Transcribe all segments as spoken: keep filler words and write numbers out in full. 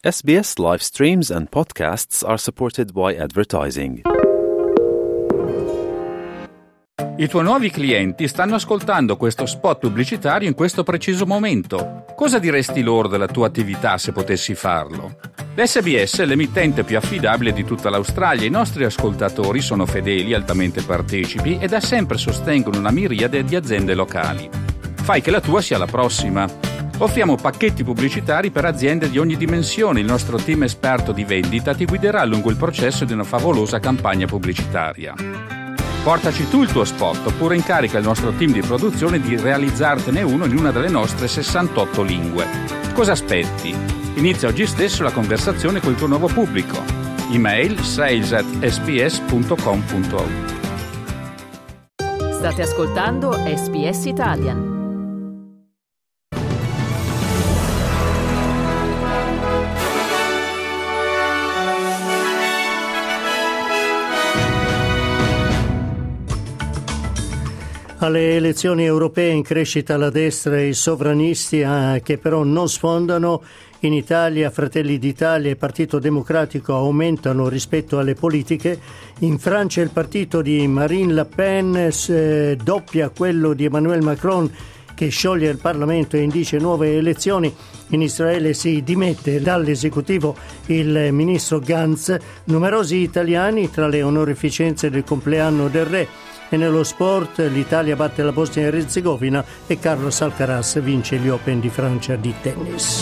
S B S live streams and podcasts are supported by advertising. I tuoi nuovi clienti stanno ascoltando questo spot pubblicitario in questo preciso momento. Cosa diresti loro della tua attività se potessi farlo? L'S B S è l'emittente più affidabile di tutta l'Australia. I nostri ascoltatori sono fedeli, altamente partecipi e da sempre sostengono una miriade di aziende locali. Fai che la tua sia la prossima. Offriamo pacchetti pubblicitari per aziende di ogni dimensione. Il nostro team esperto di vendita ti guiderà lungo il processo di una favolosa campagna pubblicitaria. Portaci tu il tuo spot oppure incarica il nostro team di produzione di realizzartene uno in una delle nostre sessantotto lingue. Cosa aspetti? Inizia oggi stesso la conversazione col tuo nuovo pubblico. Email sales at s b s punto com punto a u. State ascoltando S B S Italian. Alle elezioni europee in crescita la destra e i sovranisti eh, che però non sfondano. In Italia Fratelli d'Italia e Partito Democratico aumentano rispetto alle politiche. In Francia il partito di Marine Le Pen eh, doppia quello di Emmanuel Macron, che scioglie il Parlamento e indice nuove elezioni. In Israele si dimette dall'esecutivo il ministro Gantz. Numerosi italiani tra le onorificenze del compleanno del re. E nello sport l'Italia batte la Bosnia e Erzegovina e Carlos Alcaraz vince gli Open di Francia di tennis.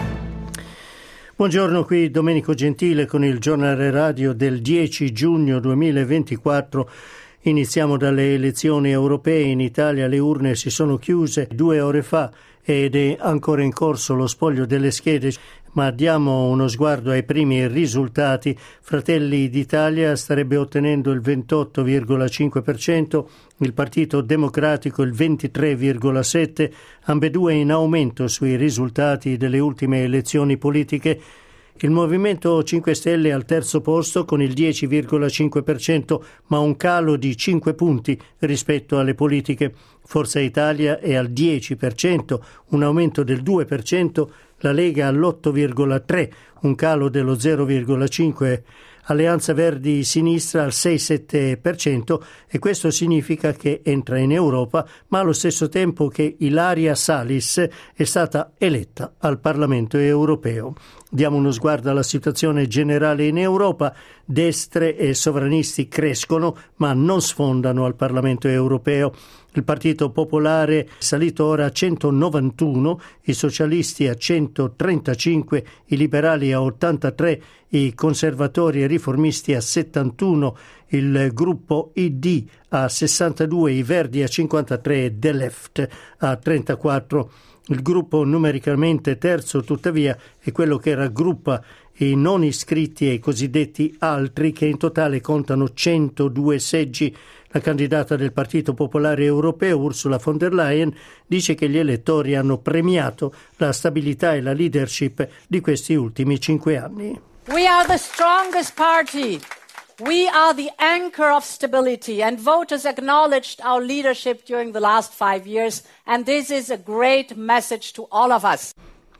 Buongiorno, qui Domenico Gentile con il giornale radio del dieci giugno duemilaventiquattro. Iniziamo dalle elezioni europee. In Italia le urne si sono chiuse due ore fa ed è ancora in corso lo spoglio delle schede, ma diamo uno sguardo ai primi risultati. Fratelli d'Italia starebbe ottenendo il ventotto virgola cinque per cento, il Partito Democratico il ventitré virgola sette per cento, ambedue in aumento sui risultati delle ultime elezioni politiche. Il Movimento cinque Stelle al terzo posto con il dieci virgola cinque per cento, ma un calo di cinque punti rispetto alle politiche. Forza Italia è al dieci per cento, un aumento del due per cento, la Lega all'otto virgola tre per cento, un calo dello zero virgola cinque per cento, Alleanza Verdi Sinistra al sei virgola sette per cento e questo significa che entra in Europa, ma allo stesso tempo che Ilaria Salis è stata eletta al Parlamento europeo. Diamo uno sguardo alla situazione generale in Europa. Destre e sovranisti crescono, ma non sfondano al Parlamento europeo. Il Partito Popolare è salito ora a centonovantuno, i socialisti a centotrentacinque, i liberali a ottantatré, i conservatori e riformisti a settantuno, il gruppo I D a sessantadue, i Verdi a cinquantatré e The Left a trentaquattro. Il gruppo numericamente terzo, tuttavia, è quello che raggruppa i non iscritti e i cosiddetti altri, che in totale contano centodue seggi. La candidata del Partito Popolare Europeo, Ursula von der Leyen, dice che gli elettori hanno premiato la stabilità e la leadership di questi ultimi cinque anni. We are the strongest party. We are the anchor of stability, and voters acknowledged our leadership during the last five years, and this is a great message to all of us.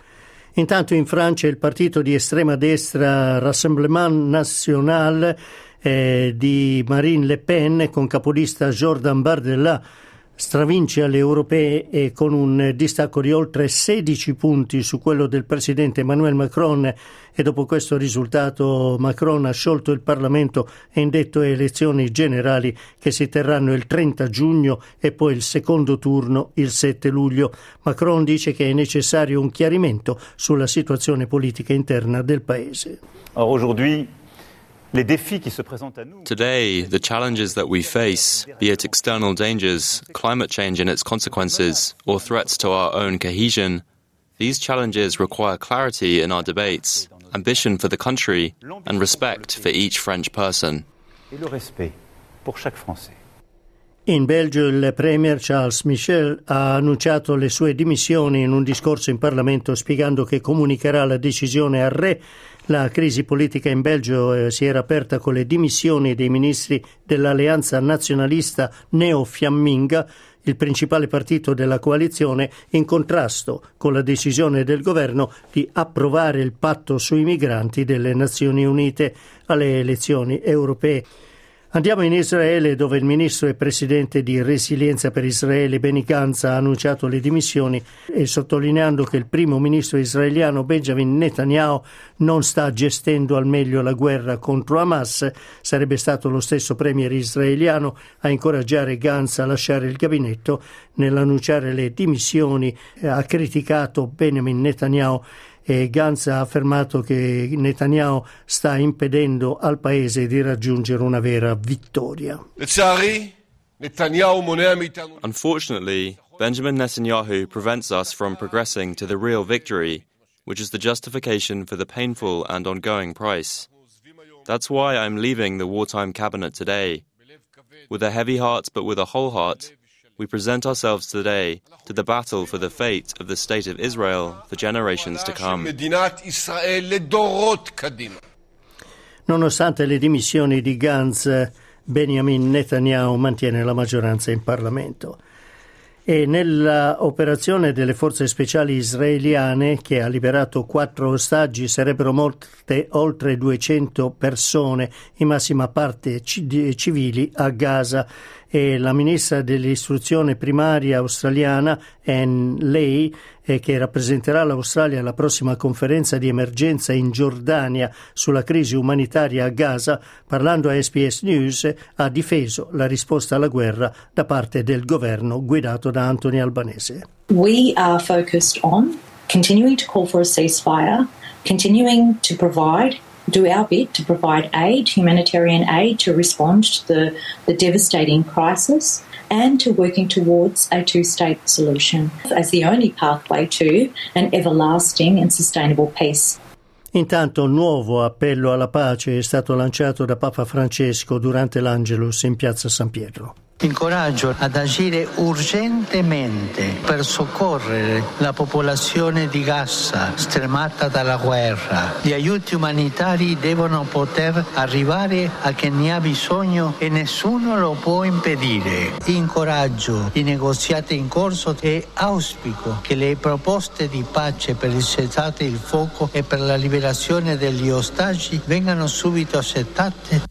Intanto in Francia il partito di estrema destra Rassemblement National eh, di Marine Le Pen, con capolista Jordan Bardella, stravince alle europee e con un distacco di oltre sedici punti su quello del presidente Emmanuel Macron, e dopo questo risultato Macron ha sciolto il Parlamento e indetto elezioni generali che si terranno il trenta giugno e poi il secondo turno il sette luglio. Macron dice che è necessario un chiarimento sulla situazione politica interna del paese. Aujourd'hui, Today, the challenges that we face, be it external dangers, climate change and its consequences, or threats to our own cohesion, these challenges require clarity in our debates, ambition for the country, and respect for each French person. In Belgio il premier Charles Michel ha annunciato le sue dimissioni in un discorso in Parlamento, spiegando che comunicherà la decisione al re. La crisi politica in Belgio eh, si era aperta con le dimissioni dei ministri dell'alleanza nazionalista neofiamminga il principale partito della coalizione, in contrasto con la decisione del governo di approvare il patto sui migranti delle Nazioni Unite alle elezioni europee. Andiamo in Israele, dove il ministro e presidente di Resilienza per Israele Benny Gantz ha annunciato le dimissioni e sottolineando che il primo ministro israeliano Benjamin Netanyahu non sta gestendo al meglio la guerra contro Hamas. Sarebbe stato lo stesso premier israeliano a incoraggiare Gantz a lasciare il gabinetto. Nell'annunciare le dimissioni ha criticato Benjamin Netanyahu e Gantz ha affermato che Netanyahu sta impedendo al paese di raggiungere una vera vittoria. Unfortunately, Benjamin Netanyahu prevents us from progressing to the real victory, which is the justification for the painful and ongoing price. That's why I'm leaving the wartime cabinet today. With a heavy heart but with a whole heart, we present ourselves today to the battle for the fate of the State of Israel for generations to come. Nonostante le dimissioni di Gantz, Benjamin Netanyahu mantiene la maggioranza in Parlamento. E nella operazione delle forze speciali israeliane, che ha liberato quattro ostaggi, sarebbero morte oltre duecento persone, in massima parte c- civili, a Gaza. E la ministra dell'istruzione primaria australiana, Anne Ley, eh, che rappresenterà l'Australia alla prossima conferenza di emergenza in Giordania sulla crisi umanitaria a Gaza, parlando a S B S News, ha difeso la risposta alla guerra da parte del governo guidato da Anthony Albanese. We are focused on continuing to call for a ceasefire, continuing to provide do our bit to provide aid, humanitarian aid, to respond to the, the devastating crisis and to working towards a two-state solution as the only pathway to an everlasting and sustainable peace. Intanto un nuovo appello alla pace è stato lanciato da Papa Francesco durante l'Angelus in piazza San Pietro. Incoraggio ad agire urgentemente per soccorrere la popolazione di Gaza stremata dalla guerra. Gli aiuti umanitari devono poter arrivare a chi ne ha bisogno e nessuno lo può impedire. Incoraggio i negoziati in corso e auspico che le proposte di pace per il cessate il fuoco e per la liberazione degli ostaggi vengano subito accettate.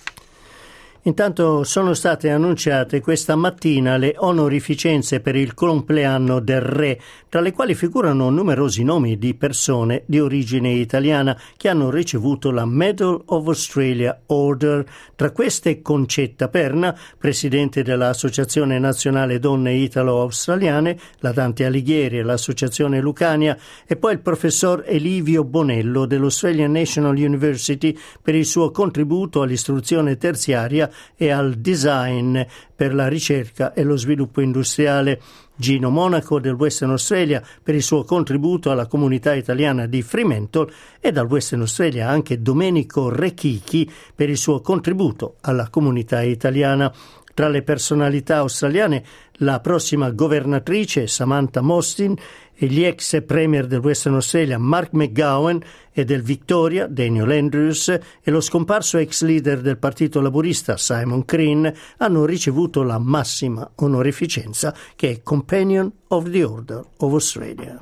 Intanto sono state annunciate questa mattina le onorificenze per il compleanno del re, tra le quali figurano numerosi nomi di persone di origine italiana che hanno ricevuto la Medal of Australia Order. Tra queste Concetta Perna, presidente dell'Associazione Nazionale Donne Italo-Australiane, la Dante Alighieri e l'Associazione Lucania, e poi il professor Elivio Bonello dell'Australian National University per il suo contributo all'istruzione terziaria e al design per la ricerca e lo sviluppo industriale. Gino Monaco del Western Australia per il suo contributo alla comunità italiana di Fremantle e dal Western Australia anche Domenico Rechichi per il suo contributo alla comunità italiana. Tra le personalità australiane la prossima governatrice Samantha Mostyn e gli ex premier del Western Australia Mark McGowan e del Victoria Daniel Andrews e lo scomparso ex leader del Partito Laburista Simon Crean hanno ricevuto la massima onorificenza, che è Companion of the Order of Australia.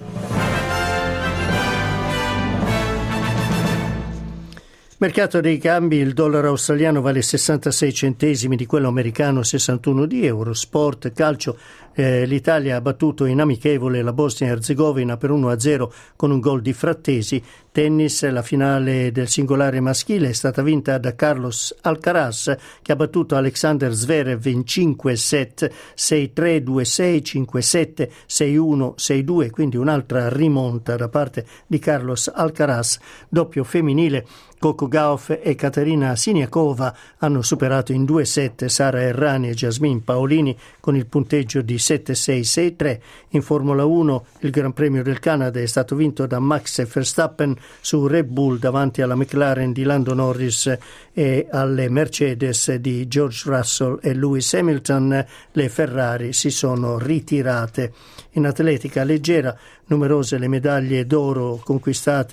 Mercato dei cambi, il dollaro australiano vale sessantasei centesimi di quello americano, sessantuno di euro. Sport, calcio, eh, l'Italia ha battuto in amichevole la Bosnia e Erzegovina per uno a zero con un gol di Frattesi. Tennis, la finale del singolare maschile è stata vinta da Carlos Alcaraz, che ha battuto Alexander Zverev in cinque set, sei tre, due sei, cinque sette, sei uno, sei due, quindi un'altra rimonta da parte di Carlos Alcaraz. Doppio femminile, Coco Gauff e Katerina Siniakova hanno superato in due set Sara Errani e Jasmine Paolini con il punteggio di sette sei, sei tre. In Formula uno il Gran Premio del Canada è stato vinto da Max Verstappen su Red Bull davanti alla McLaren di Lando Norris e alle Mercedes di George Russell e Lewis Hamilton. Le Ferrari si sono ritirate. In atletica leggera numerose le medaglie d'oro conquistate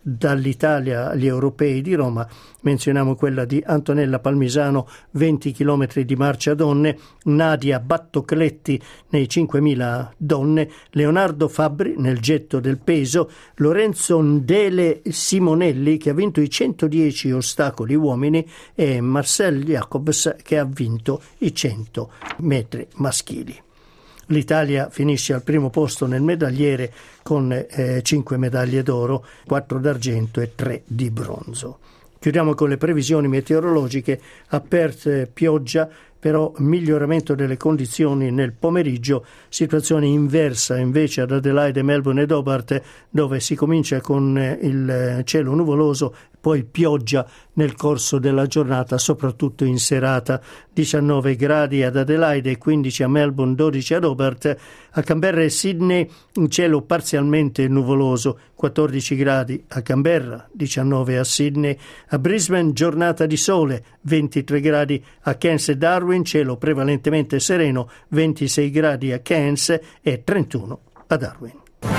dall'Italia agli europei di Roma. Menzioniamo quella di Antonella Palmisano, venti chilometri di marcia donne, Nadia Battocletti nei cinquemila donne, Leonardo Fabbri nel getto del peso, Lorenzo Ndele Simonelli che ha vinto i centodieci ostacoli uomini e Marcel Jacobs che ha vinto i cento metri maschili. L'Italia finisce al primo posto nel medagliere con eh, cinque medaglie d'oro, quattro d'argento e tre di bronzo. Chiudiamo con le previsioni meteorologiche. A Perth pioggia, però miglioramento delle condizioni nel pomeriggio, situazione inversa invece ad Adelaide, Melbourne ed Hobart, dove si comincia con il cielo nuvoloso, poi pioggia nel corso della giornata, soprattutto in serata. diciannove gradi ad Adelaide, quindici a Melbourne, dodici ad Hobart. A Canberra e Sydney un cielo parzialmente nuvoloso, quattordici gradi a Canberra, diciannove a Sydney. A Brisbane giornata di sole, ventitré gradi a Cairns e Darwin, cielo prevalentemente sereno, ventisei gradi a Cairns e trentuno a Darwin.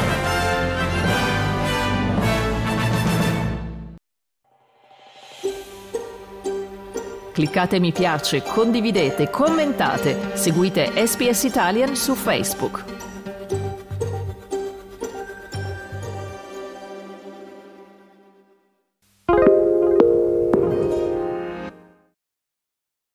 Cliccate mi piace, condividete, commentate, seguite S B S Italian su Facebook.